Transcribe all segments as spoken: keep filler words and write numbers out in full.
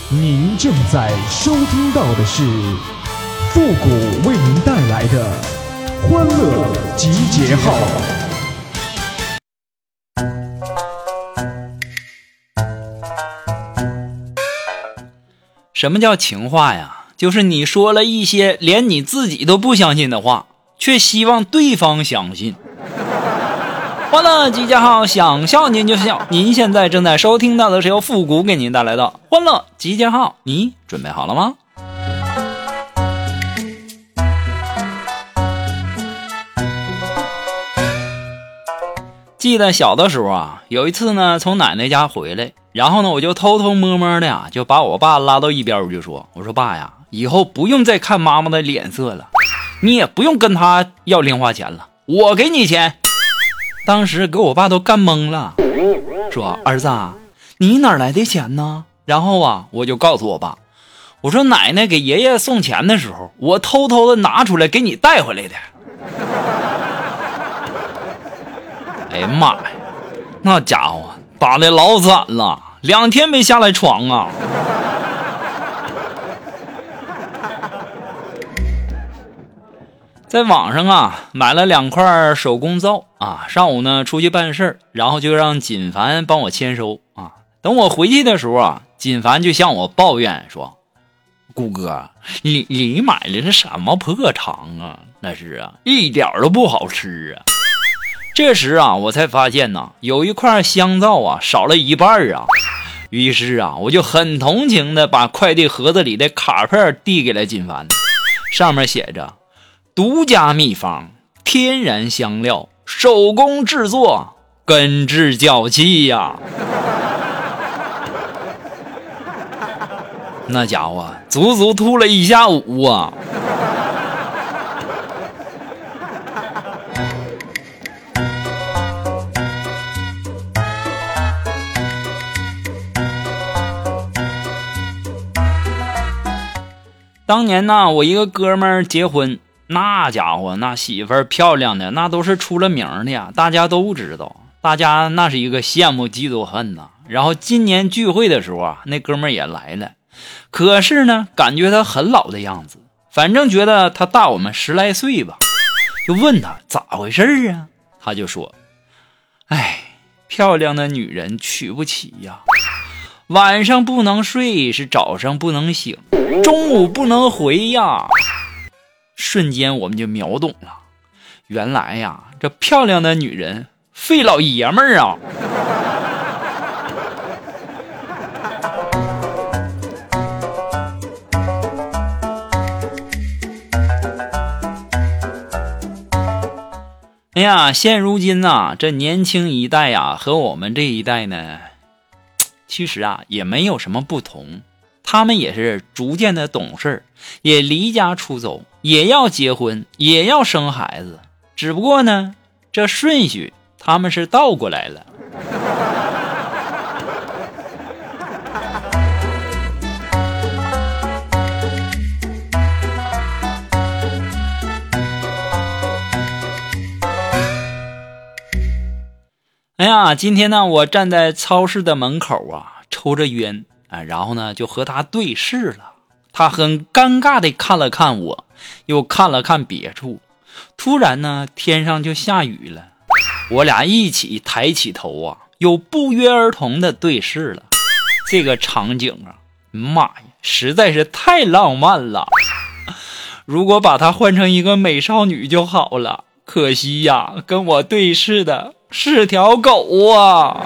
您正在收听到的是复古为您带来的欢乐集结号。 什么叫情话呀？就是你说了一些连你自己都不相信的话，却希望对方相信。欢乐集结号，想笑您就笑。您现在正在收听到的是由复古给您带来的欢乐集结号，你准备好了吗？记得小的时候啊，有一次呢，从奶奶家回来，然后呢，我就偷偷摸摸的呀，就把我爸拉到一边，我就说：“我说爸呀，以后不用再看妈妈的脸色了，你也不用跟她要零花钱了，我给你钱。”当时给我爸都干懵了，说：“儿子啊，你哪来的钱呢？”然后啊，我就告诉我爸，我说：“奶奶给爷爷送钱的时候，我偷偷的拿出来给你带回来的。”哎呀妈呀，那家伙打得老惨了，两天没下来床啊。在网上啊买了两块手工皂啊，上午呢出去办事，然后就让锦凡帮我签收啊。等我回去的时候啊，锦凡就向我抱怨说：“顾哥，你你买的是什么破肠啊？那是啊，一点都不好吃啊。”这时啊，我才发现呢，有一块香皂啊少了一半啊。于是啊，我就很同情的把快递盒子里的卡片递给了锦凡，上面写着：“独家秘方，天然香料，手工制作，根治脚气呀。”那家伙足足吐了一下午啊。当年呢，我一个哥们儿结婚，那家伙那媳妇儿漂亮的那都是出了名的呀，大家都知道，大家那是一个羡慕嫉妒恨呐。然后今年聚会的时候啊，那哥们儿也来了，可是呢感觉他很老的样子，反正觉得他大我们十来岁吧，就问他咋回事啊，他就说：“哎，漂亮的女人娶不起呀，晚上不能睡，是早上不能醒，中午不能回呀。”瞬间我们就秒懂了，原来呀，这漂亮的女人费老爷们儿啊。哎呀，现如今啊，这年轻一代呀，和我们这一代呢，其实啊也没有什么不同，他们也是逐渐的懂事，也离家出走，也要结婚，也要生孩子，只不过呢这顺序他们是倒过来了。哎呀，今天呢我站在超市的门口啊，抽着烟啊，然后呢就和他对视了。他很尴尬地看了看我，又看了看别处，突然呢天上就下雨了，我俩一起抬起头啊，又不约而同地对视了。这个场景啊，妈呀，实在是太浪漫了，如果把它换成一个美少女就好了，可惜呀，跟我对视的是条狗啊。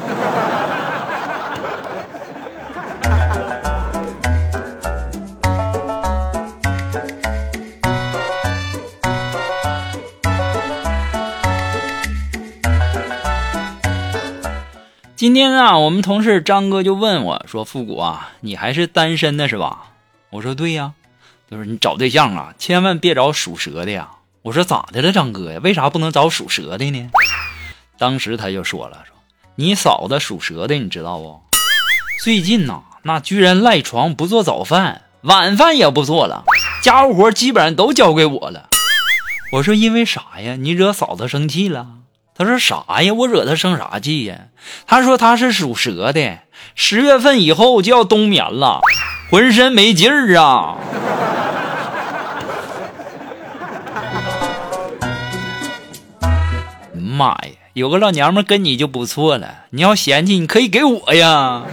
今天啊，我们同事张哥就问我说：“复古啊，你还是单身的是吧？”我说：“对呀。”他说：“你找对象啊，千万别找属蛇的呀。”我说：“咋的了，张哥呀？为啥不能找属蛇的呢？”当时他就说了：“说你嫂子属蛇的，你知道不？最近呐、啊，那居然赖床不做早饭，晚饭也不做了，家务活基本上都交给我了。”我说：“因为啥呀？你惹嫂子生气了？”他说：“啥呀？我惹他生啥气呀？”他说：“他是属蛇的，十月份以后就要冬眠了， 浑身没劲儿啊。妈呀，有个老娘们跟你就不错了，你要嫌弃你可以给我呀。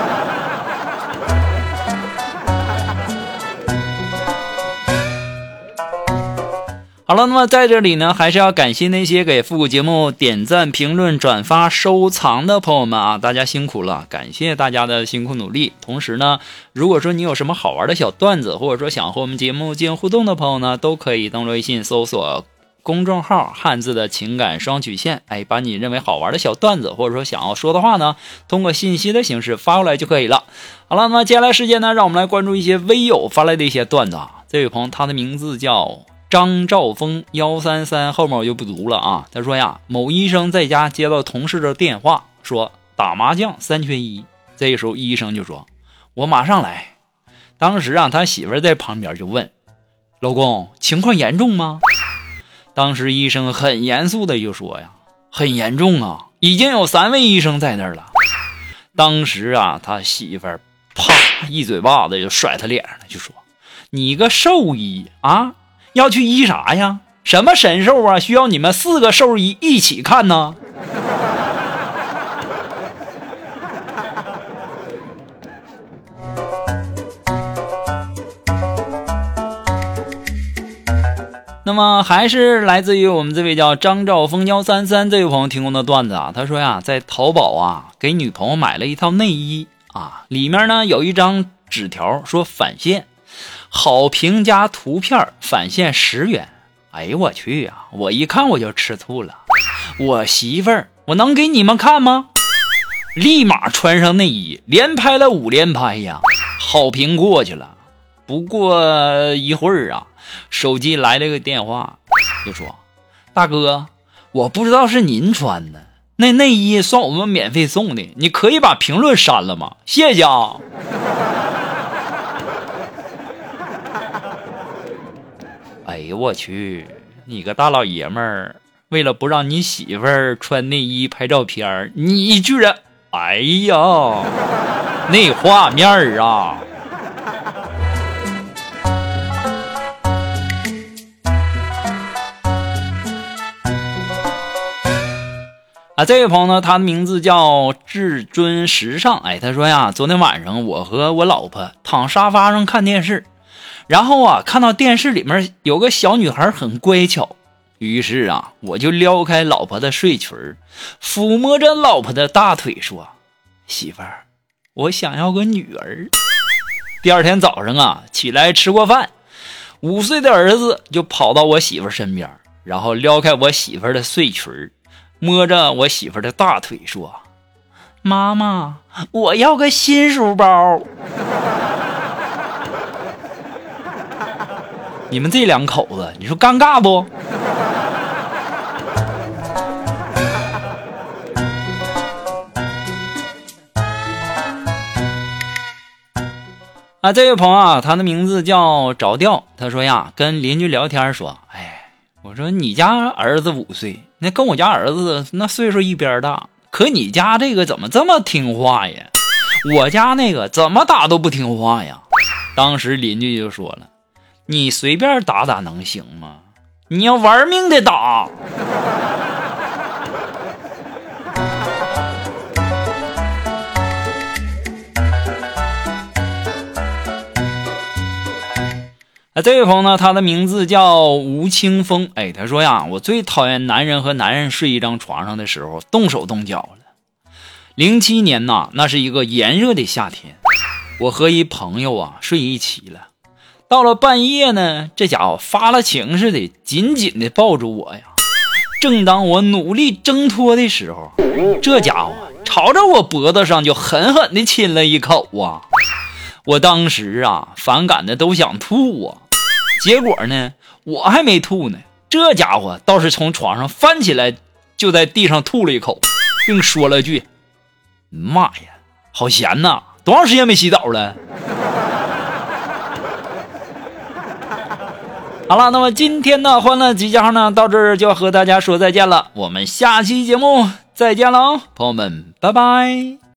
好了，那么在这里呢，还是要感谢那些给复古节目点赞、评论、转发、收藏的朋友们啊，大家辛苦了，感谢大家的辛苦努力。同时呢，如果说你有什么好玩的小段子，或者说想和我们节目进行互动的朋友呢，都可以登录微信搜索公众号汉字的情感双曲线，哎，把你认为好玩的小段子或者说想要说的话呢，通过信息的形式发过来就可以了。好了，那么接下来时间呢，让我们来关注一些微友发来的一些段子啊。这位朋友他的名字叫张兆峰一三三，后面我就不读了啊。他说呀，某医生在家接到同事的电话，说打麻将三缺一。这个时候医生就说，我马上来。当时啊，他媳妇在旁边就问，老公情况严重吗？当时医生很严肃的就说呀，很严重啊，已经有三位医生在那儿了。当时啊，他媳妇啪一嘴巴子就甩他脸上了，就说，你个兽医啊，要去医啥呀？什么神兽啊？需要你们四个兽医一起看呢？那么还是来自于我们这位叫张兆峰一三三这位朋友提供的段子啊。他说呀，在淘宝啊给女朋友买了一套内衣啊，里面呢有一张纸条说返现，好评加图片返现十元。哎呦我去啊，我一看我就吃醋了，我媳妇儿我能给你们看吗？立马穿上内衣连拍了五连拍呀，好评过去了。不过一会儿啊，手机来了个电话，就说，大哥，我不知道是您穿的，那内衣算我们免费送的，你可以把评论删了吗？谢谢啊。哎呦我去，你个大老爷们儿，为了不让你媳妇儿穿内衣拍照片，你居然，哎呀，那画面啊。啊，这位朋友呢，他的名字叫至尊时尚。哎，他说呀，昨天晚上我和我老婆躺沙发上看电视，然后啊，看到电视里面有个小女孩很乖巧，于是啊，我就撩开老婆的睡裙，抚摸着老婆的大腿说，媳妇儿，我想要个女儿。第二天早上啊，起来吃过饭，五岁的儿子就跑到我媳妇身边，然后撩开我媳妇的睡裙，摸着我媳妇的大腿说，妈妈，我要个新书包。你们这两口子，你说尴尬不？啊，这位朋友啊，他的名字叫着调。他说呀，跟邻居聊天说，哎，我说你家儿子五岁，那跟我家儿子那岁数一边大，可你家这个怎么这么听话呀？我家那个怎么打都不听话呀。当时邻居就说了，你随便打打能行吗？你要玩命的打。啊，这位朋友呢，他的名字叫吴清风。哎，他说呀，我最讨厌男人和男人睡一张床上的时候动手动脚了。零七年呐，那是一个炎热的夏天，我和一朋友啊睡一起了。到了半夜呢，这家伙发了情似的紧紧的抱住我呀。正当我努力挣脱的时候，这家伙朝着我脖子上就狠狠的亲了一口啊。我当时啊反感的都想吐啊，结果呢我还没吐呢，这家伙倒是从床上翻起来就在地上吐了一口，并说了句，妈呀好咸呐，多长时间没洗澡了。好了，那么今天的欢乐集结号呢到这儿就要和大家说再见了，我们下期节目再见了，朋友们拜拜。